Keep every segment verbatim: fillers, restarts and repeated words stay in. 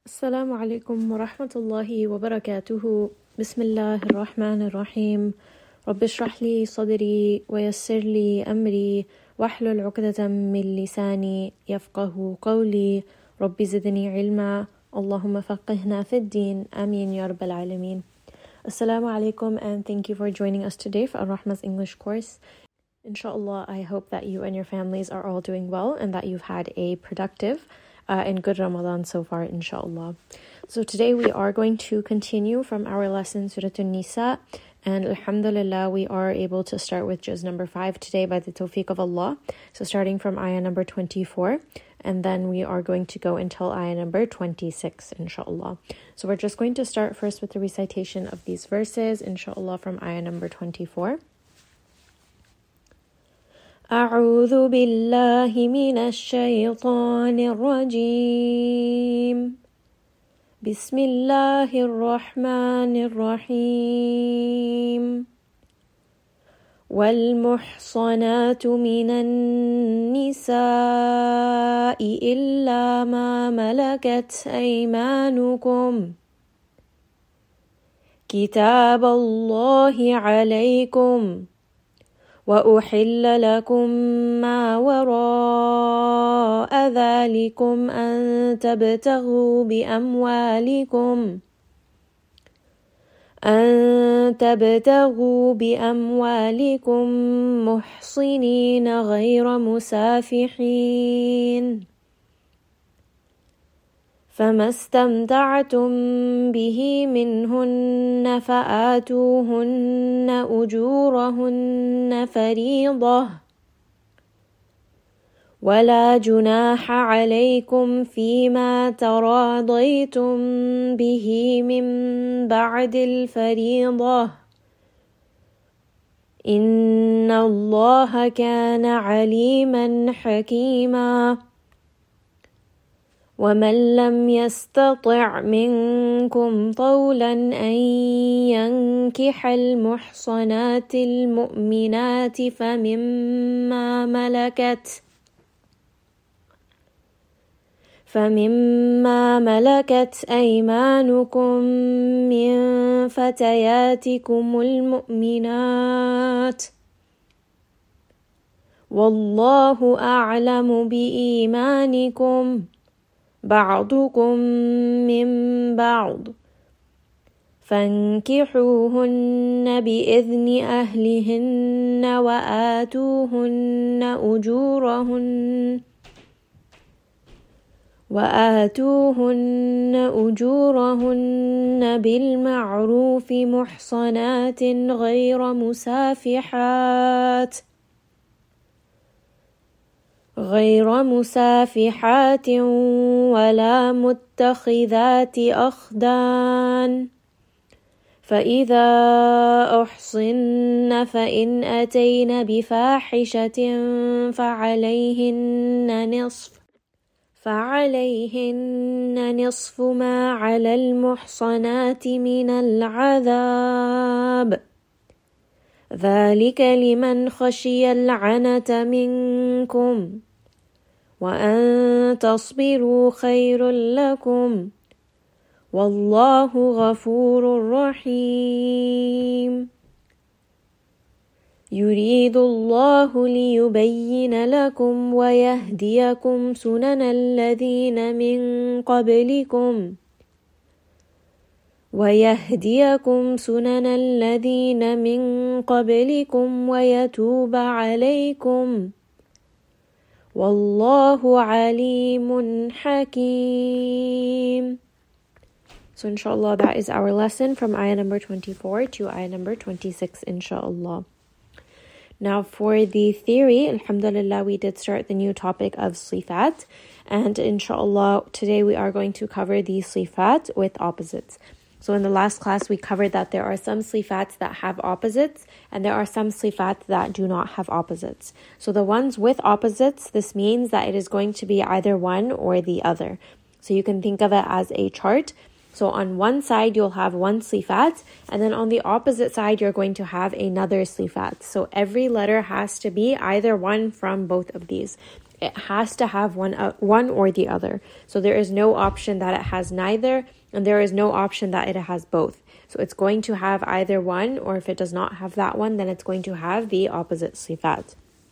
السلام عليكم ورحمة الله وبركاته. بسم الله الرحمن الرحيم. رب اشرح لي صدري ويسر لي أمري واحلل عقدة من لساني يفقه قولي. رب زدني علما اللهم فقهنا في الدين آمين يا رب العالمين. Assalamu alaikum and thank you for joining us today for Ar-Rahma's English course. Inshallah, I hope that you and your families are all doing well and that you've had a productive uh, and good Ramadan so far, inshallah. So today we are going to continue from our lesson Surah An-Nisa, and alhamdulillah we are able to start with juz number five today by the tawfiq of Allah. So starting from ayah number twenty-four, and then we are going to go until ayah number twenty-six, inshallah. So we're just going to start first with the recitation of these verses, inshallah, from ayah number twenty-four. أعوذ بالله من الشيطان الرجيم بسم الله الرحمن الرحيم والمحصنات من النساء إلا ما ملكت أيمانكم كتاب الله عليكم وأحل لكم ما وراء ذلكم أن تبتغوا بأموالكم أن تبتغوا بأموالكم محصنين غير مسافحين فما استمتعتم به منهن فآتوهن أجورهن فريضة ولا جناح عليكم فيما تراضيتم به من بعد الفريضة إن الله كان عليما حكيما ومن لم يستطع منكم طولا أن ينكح المحصنات المؤمنات فمما ملكت فمما ملكت أيمانكم من فتياتكم المؤمنات والله أعلم بإيمانكم بعضكم من بعض فانكحوهن بإذن أهلهن وآتوهن أجورهن وآتوهن أجورهن بالمعروف محصنات غير مسافحات غير مسافحات ولا متخذات أخدان فإذا أحصن فإن أتين بفاحشة فعليهن نصف فعليهن نصف ما على المحصنات من العذاب ذلك لمن خشي العنة منكم وأن تصبروا خير لكم والله غفور رحيم يريد الله ليبين لكم ويهديكم سنن الذين من قبلكم ويهديكم سنن الذين من قبلكم ويتوب عليكم والله عليم حكيم. So inshallah, that is our lesson from ayah number twenty-four to ayah number twenty-six, inshallah. Now for the theory, alhamdulillah, we did start the new topic of sifat, and inshallah today we are going to cover the sifat with opposites. So in the last class, we covered that there are some sifats that have opposites, and there are some sifats that do not have opposites. So the ones with opposites, this means that it is going to be either one or the other. So you can think of it as a chart. So on one side, you'll have one sifat, and then on the opposite side, you're going to have another sifat. So every letter has to be either one from both of these. It has to have one, uh, one or the other. So there is no option that it has neither, and there is no option that it has both. So it's going to have either one, or if it does not have that one, then it's going to have the opposite sifat.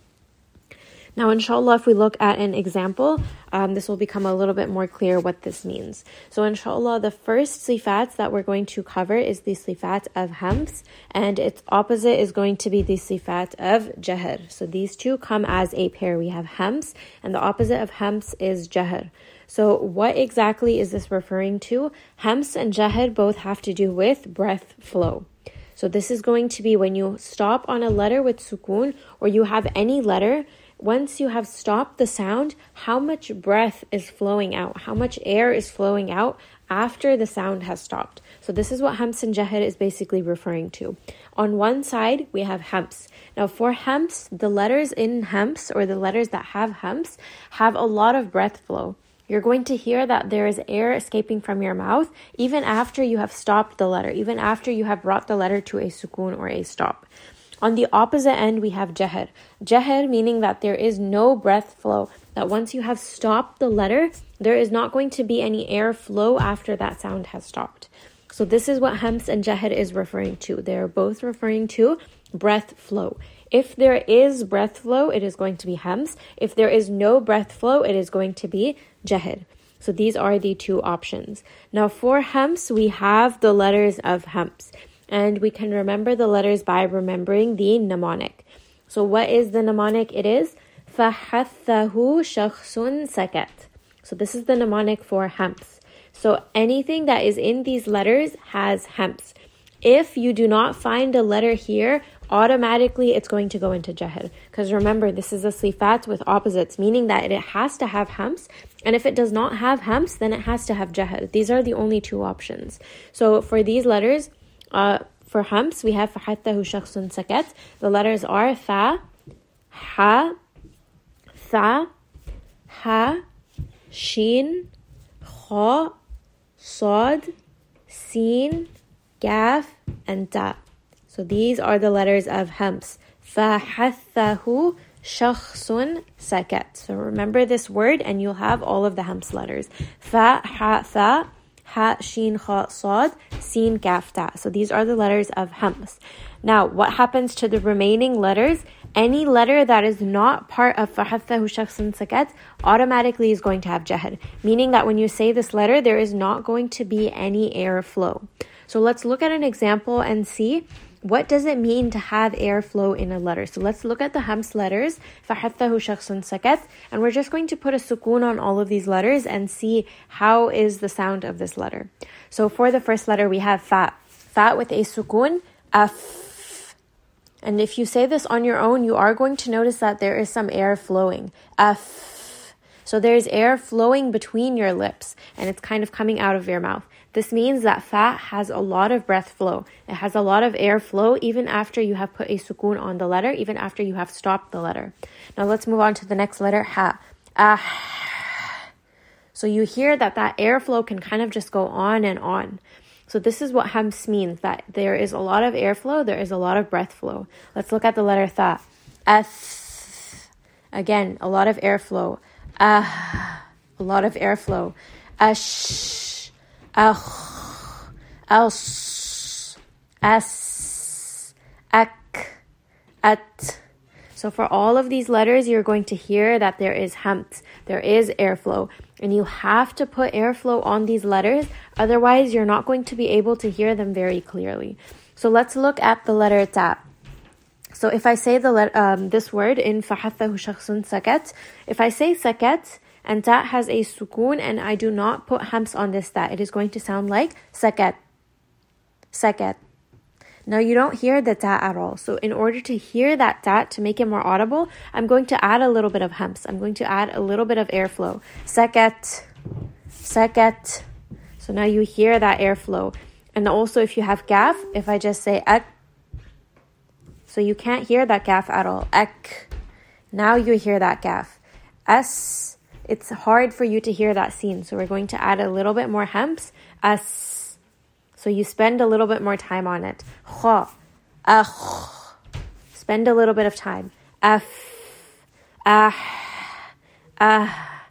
Now, inshallah, if we look at an example, um, this will become a little bit more clear what this means. So, inshallah, the first sifat that we're going to cover is the sifat of hams, and its opposite is going to be the sifat of jahr. So, these two come as a pair. We have hams, and the opposite of hams is jahr. So, what exactly is this referring to? Hams and jahr both have to do with breath flow. So, this is going to be when you stop on a letter with sukoon, or you have any letter. Once you have stopped the sound, how much breath is flowing out? How much air is flowing out after the sound has stopped? So this is what hams and jahr is basically referring to. On one side, we have hams. Now for hams, the letters in hams, or the letters that have hams, have a lot of breath flow. You're going to hear that there is air escaping from your mouth even after you have stopped the letter, even after you have brought the letter to a sukoon or a stop. On the opposite end, we have jahr. Jahr meaning that there is no breath flow, that once you have stopped the letter, there is not going to be any air flow after that sound has stopped. So this is what hams and jahr is referring to. They are both referring to breath flow. If there is breath flow, it is going to be hams. If there is no breath flow, it is going to be jahr. So these are the two options. Now for hams, we have the letters of hams. And we can remember the letters by remembering the mnemonic. So what is the mnemonic? It is فَحَثَّهُ شَخْصٌ سَكَتْ. So this is the mnemonic for hams. So anything that is in these letters has hams. If you do not find a letter here, automatically it's going to go into jahr. Because remember, this is a sifat with opposites, meaning that it has to have hams. And if it does not have hams, then it has to have jahr. These are the only two options. So for these letters, Uh, for hams, we have فَحَثَّهُ شَخْصٌ سَكَتْ. The letters are fa, ha, tha, ha, shin, kha, sad, sin, gaf, and ta. So these are the letters of hams. فَحَثَّهُ شَخْصٌ سَكَتْ. So remember this word and you'll have all of the hams letters. Fa, ha, tha, ha, shin, kha, sad, sin, kaf, ta. So these are the letters of hams. Now, what happens to the remaining letters? Any letter that is not part of فَحَثَّهُ شَخْصٌ سَكَتْ automatically is going to have jahr, meaning that when you say this letter, there is not going to be any air flow. So let's look at an example and see what does it mean to have airflow in a letter. So let's look at the hams letters, فَحَثَّهُ شَخْصٌ سَكَتْ, and we're just going to put a sukoon on all of these letters and see how is the sound of this letter. So for the first letter, we have fa. Fa with a sukoon, af. And if you say this on your own, you are going to notice that there is some air flowing. Af. So there's air flowing between your lips, and it's kind of coming out of your mouth. This means that fa has a lot of breath flow. It has a lot of air flow even after you have put a sukoon on the letter, even after you have stopped the letter. Now let's move on to the next letter, ha. Ah. So you hear that that airflow can kind of just go on and on. So this is what hams means, that there is a lot of airflow, there is a lot of breath flow. Let's look at the letter tha. Ath. Again, a lot of airflow. Ah. A lot of airflow. Ash. Akh, as, as, ak, at. So for all of these letters, you're going to hear that there is hams, there is airflow. And you have to put airflow on these letters, otherwise you're not going to be able to hear them very clearly. So let's look at the letter ta. So if I say the let, um, this word in فَحَثَّهُ شَخْصٌ سَكَتْ, if I say sakat, and ta has a sukoon, and I do not put hams on this ta, it is going to sound like sakat. Sakat. Now you don't hear the ta at all. So in order to hear that ta, to make it more audible, I'm going to add a little bit of hams. I'm going to add a little bit of airflow. Sakat. Sakat. So now you hear that airflow. And also if you have gaf, if I just say ak, so you can't hear that gaf at all. Ak. Now you hear that gaf. As. It's hard for you to hear that scene. So we're going to add a little bit more hams. As. So you spend a little bit more time on it. Kha. Akh. Spend a little bit of time. Af. Ah. ah,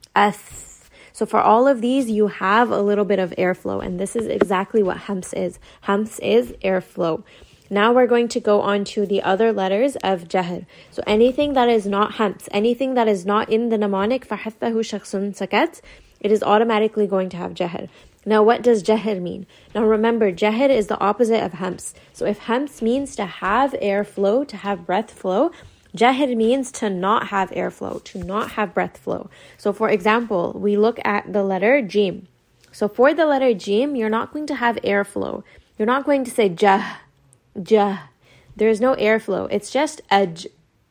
ath. So for all of these, you have a little bit of airflow, and this is exactly what hams is. Hams is airflow. Now we're going to go on to the other letters of jahr. So anything that is not hams, anything that is not in the mnemonic, فَحَثَّهُ شَخْصٌ سَكَتْ, it is automatically going to have jahr. Now what does jahr mean? Now remember, jahr is the opposite of hams. So if hams means to have airflow, to have breath flow, jahr means to not have airflow, to not have breath flow. So for example, we look at the letter jim. So for the letter jim, you're not going to have airflow. You're not going to say jah, jah. There is no airflow. It's just aj,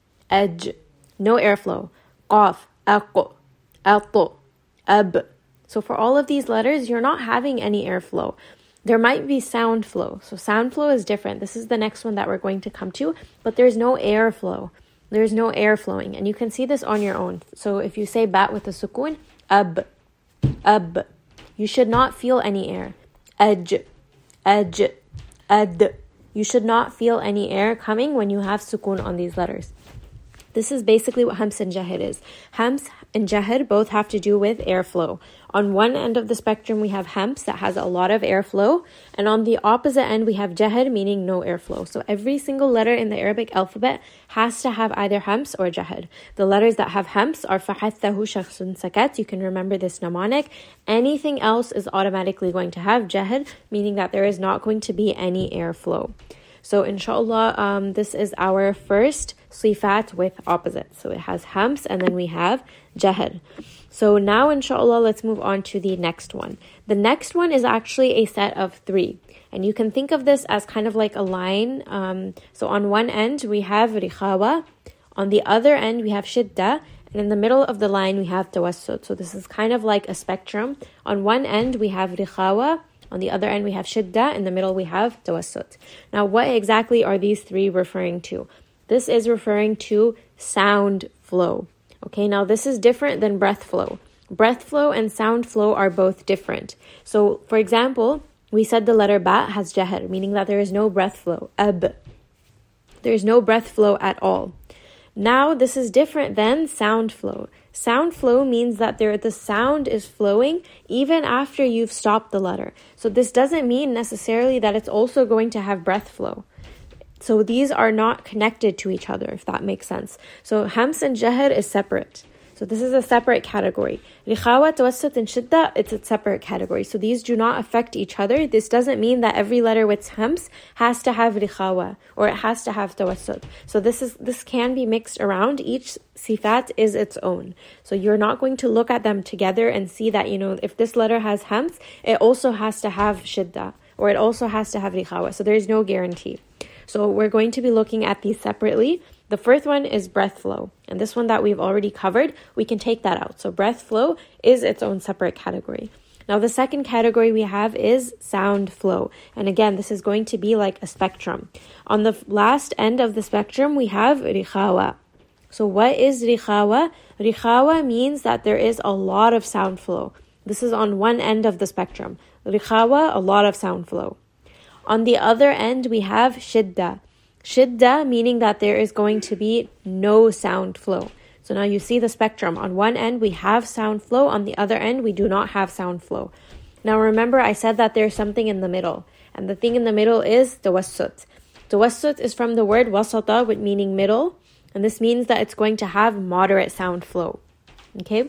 aj. No airflow. Qaf, aqo, aqo, ab. So for all of these letters, you're not having any airflow. There might be sound flow. So sound flow is different. This is the next one that we're going to come to, but there's no airflow. There's no air flowing, and you can see this on your own. So if you say bat with a sukun, ab, ab, you should not feel any air. Aj, aj, ad. You should not feel any air coming when you have sukun on these letters. This is basically what hams and jahr is. Hams and jahr both have to do with airflow. On one end of the spectrum, we have hams that has a lot of airflow. And on the opposite end, we have jahr, meaning no airflow. So every single letter in the Arabic alphabet has to have either hams or jahr. The letters that have hams are فَحَثَّهُ شَخْصٌ سَكَتْ. You can remember this mnemonic. Anything else is automatically going to have jahr, meaning that there is not going to be any airflow. So inshallah, um, this is our first sifat with opposites. So it has hams and then we have jahr. So now inshallah, let's move on to the next one. The next one is actually a set of three. And you can think of this as kind of like a line. Um, so on one end, we have rikhawa. On the other end, we have shidda. And in the middle of the line, we have tawassut. So this is kind of like a spectrum. On one end, we have rikhawa. On the other end, we have shidda. In the middle, we have tawassut. Now, what exactly are these three referring to? This is referring to sound flow. Okay, now this is different than breath flow. Breath flow and sound flow are both different. So, for example, we said the letter ba has jahr, meaning that there is no breath flow. Ab. There is no breath flow at all. Now, this is different than sound flow. Sound flow means that there the sound is flowing even after you've stopped the letter. So this doesn't mean necessarily that it's also going to have breath flow. So these are not connected to each other, if that makes sense. So hams and jahr is separate. So this is a separate category. Rikhawa, tawassut, and shidda, it's a separate category. So these do not affect each other. This doesn't mean that every letter with hams has to have rikhawa or it has to have tawassut. So this is this can be mixed around. Each sifat is its own. So you're not going to look at them together and see that, you know, if this letter has hams, it also has to have shidda or it also has to have rikhawa. So there's no guarantee. So we're going to be looking at these separately. The first one is breath flow. And this one that we've already covered, we can take that out. So breath flow is its own separate category. Now the second category we have is sound flow. And again, this is going to be like a spectrum. On the last end of the spectrum, we have rikhawa. So what is rikhawa? Rikhawa means that there is a lot of sound flow. This is on one end of the spectrum. Rikhawa, a lot of sound flow. On the other end, we have shidda. Shidda meaning that there is going to be no sound flow. So now you see the spectrum. On one end, we have sound flow. On the other end, we do not have sound flow. Now remember, I said that there's something in the middle. And the thing in the middle is tawassut. Tawassut is from the word wasata, with meaning middle. And this means that it's going to have moderate sound flow. Okay?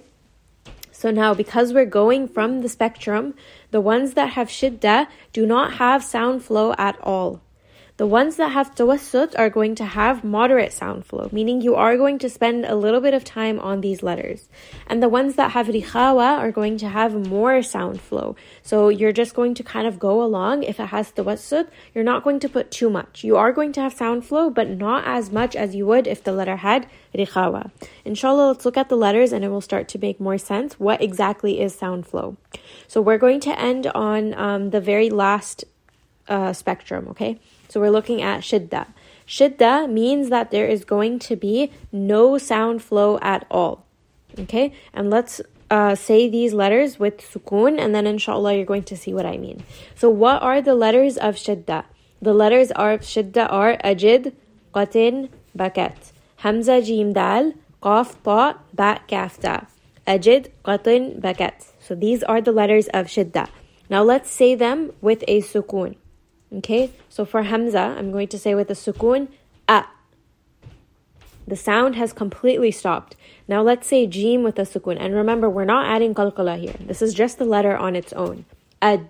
So now, because we're going from the spectrum, the ones that have shidda do not have sound flow at all. The ones that have tawassut are going to have moderate sound flow, meaning you are going to spend a little bit of time on these letters. And the ones that have rikhawa are going to have more sound flow. So you're just going to kind of go along. If it has tawassut, you're not going to put too much. You are going to have sound flow, but not as much as you would if the letter had rikhawa. Inshallah, let's look at the letters and it will start to make more sense what exactly is sound flow. So we're going to end on um, the very last uh, spectrum, okay? So we're looking at shidda. Shidda means that there is going to be no sound flow at all. Okay? And let's uh, say these letters with sukoon, and then inshallah you're going to see what I mean. So what are the letters of shidda? The letters of shidda are ajid, qatin, bakat. Hamza, jim, dal, qaf, ta, ba, kaf, ta. Ajid, qatin, bakat. So these are the letters of shidda. Now let's say them with a sukoon. Okay, so for hamza, I'm going to say with a sukoon, a. The sound has completely stopped. Now let's say jeem with a sukoon. And remember, we're not adding qalqala here. This is just the letter on its own. Ad.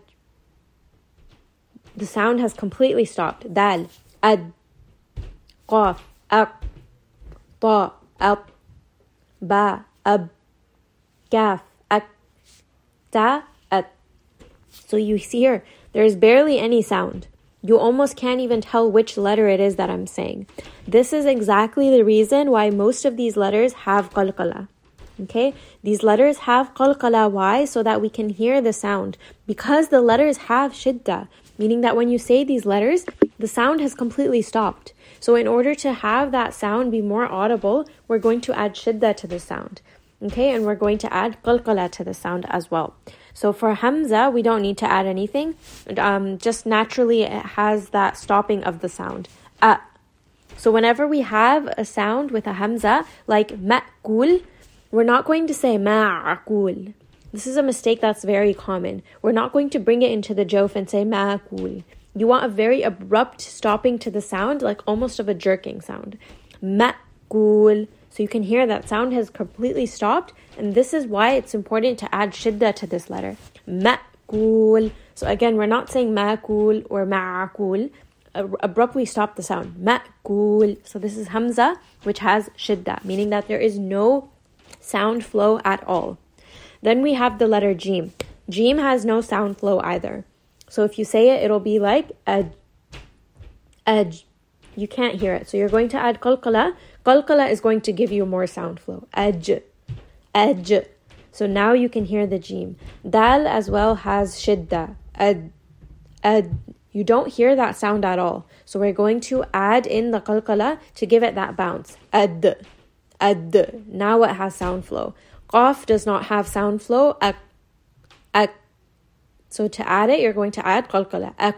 The sound has completely stopped. Dal. Ad. Qaf. Aq. Ta. Ab. Ba. Ab. Kaf. Ak. Ta. At. So you see here, there's barely any sound. You almost can't even tell which letter it is that I'm saying. This is exactly the reason why most of these letters have qalqala. Okay? These letters have qalqala. Why? So that we can hear the sound. Because the letters have shidda. Meaning that when you say these letters, the sound has completely stopped. So in order to have that sound be more audible, we're going to add shidda to the sound. Okay? And we're going to add qalqala to the sound as well. So for hamza, we don't need to add anything. Um, just naturally, it has that stopping of the sound. A. So whenever we have a sound with a hamza, like ma'kul, we're not going to say ma'akul. This is a mistake that's very common. We're not going to bring it into the jawf and say ma'akul. You want a very abrupt stopping to the sound, like almost of a jerking sound. Ma'kul. So you can hear that sound has completely stopped. And this is why it's important to add shidda to this letter. Ma'kul. So again, we're not saying ma'kul or ma'akul. Abruptly stop the sound. Ma'kul. So this is hamza, which has shidda, meaning that there is no sound flow at all. Then we have the letter jeem. Jeem has no sound flow either. So if you say it, it'll be like aj. Aj. You can't hear it. So you're going to add qalqala. Qalqala is going to give you more sound flow. Aj. Aj. So now you can hear the jeem. Dal as well has shidda. Ad. Ad. You don't hear that sound at all. So we're going to add in the qalqala to give it that bounce. Ad. Ad. Now it has sound flow. Qaf does not have sound flow. Ak. Ak. So to add it, you're going to add qalqala. Ak.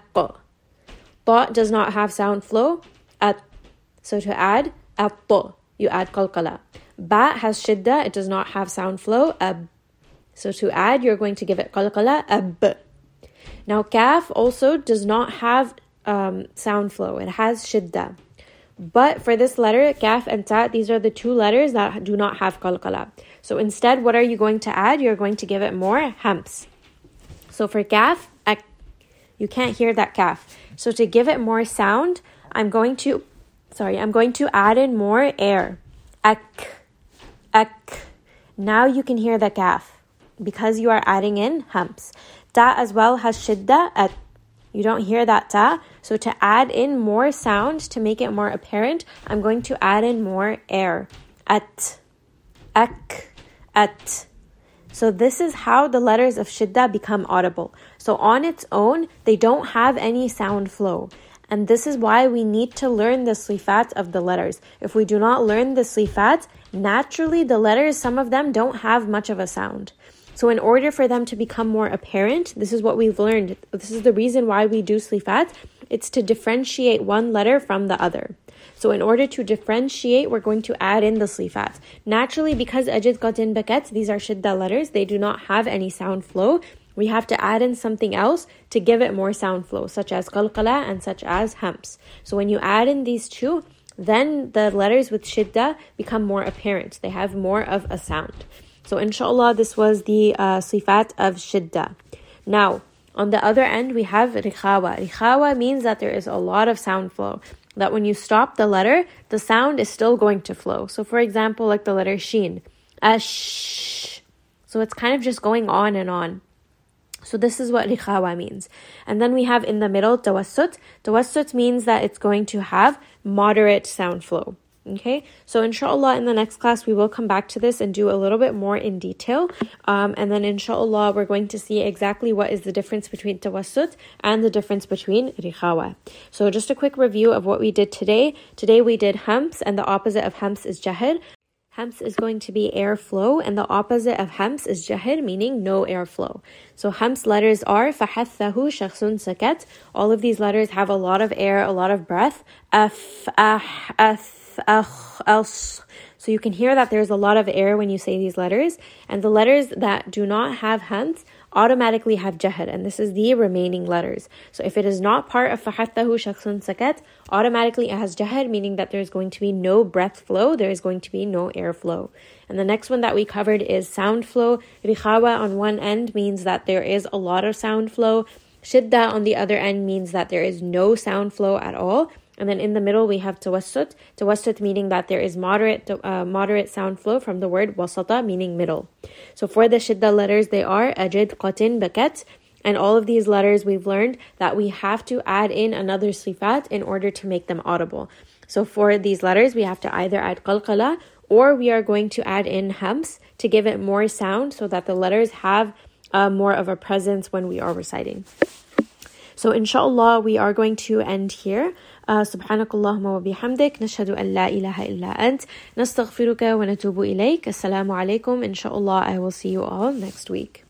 Ta does not have sound flow. At. So to add, at. You add qalqala. Ba has shidda. It does not have sound flow. Ab. So to add, you're going to give it qalqala. Ab. Now kaf also does not have um, sound flow. It has shidda. But for this letter, kaf and ta, these are the two letters that do not have qalqala. So instead, what are you going to add? You're going to give it more hams. So for kaf, ak, you can't hear that kaf. So to give it more sound, I'm going to, sorry, I'm going to add in more air. Ak, ak. Now you can hear the kaf because you are adding in hams. Ta as well has shidda, at. You don't hear that ta. So to add in more sound, to make it more apparent, I'm going to add in more air. At, ak, at. So this is how the letters of shidda become audible. So on its own, they don't have any sound flow. And this is why we need to learn the sifat of the letters. If we do not learn the sifat, naturally the letters, some of them don't have much of a sound. So in order for them to become more apparent, this is what we've learned. This is the reason why we do sifat. It's to differentiate one letter from the other. So in order to differentiate, we're going to add in the sifat. Naturally, because ajid, qatin, bakat, these are shidda letters, they do not have any sound flow. We have to add in something else to give it more sound flow, such as qalqala and such as hams. So when you add in these two, then the letters with shidda become more apparent. They have more of a sound. So inshallah, this was the uh, sifat of shidda. Now, on the other end, we have rikhawa. Rikhawa means that there is a lot of sound flow. That when you stop the letter, the sound is still going to flow. So for example, like the letter sheen. Ash. So it's kind of just going on and on. So this is what rikhawa means. And then we have in the middle, tawassut. Tawassut means that it's going to have moderate sound flow. Okay, so inshallah in the next class we will come back to this and do a little bit more in detail, um, and then inshallah we're going to see exactly what is the difference between tawassut and the difference between rikhawa. So just a quick review of what we did today. Today we did hams, and the opposite of hams is jahr. Hams is going to be airflow, and the opposite of hams is jahr, meaning no airflow. So hams letters are فَحَثَّهُ شَخْصٌ سَكَتْ. All of these letters have a lot of air, a lot of breath. Af, ah, ath, akh, as. So you can hear that there's a lot of air when you say these letters. And the letters that do not have hams automatically have jahr, and this is the remaining letters. So if it is not part of فَحَثَّهُ شَخْصٌ سَكَتْ, automatically it has jahr, meaning that there's going to be no breath flow, there is going to be no air flow. And the next one that we covered is sound flow. Rikhawa on one end means that there is a lot of sound flow. Shidda on the other end means that there is no sound flow at all. And then in the middle we have tawassut. Tawassut meaning that there is moderate uh, moderate sound flow from the word wasata, meaning middle. So for the shidda letters, they are ajid, qatin, bakat. And all of these letters we've learned that we have to add in another sifat in order to make them audible. So for these letters, we have to either add qalqala, or we are going to add in hams to give it more sound so that the letters have uh, more of a presence when we are reciting. So inshallah, we are going to end here. سبحانك اللهم وبحمدك نشهد أن لا إله إلا أنت نستغفرك ونتوب إليك. Assalamu alaikum. Inshallah, I will see you all next week.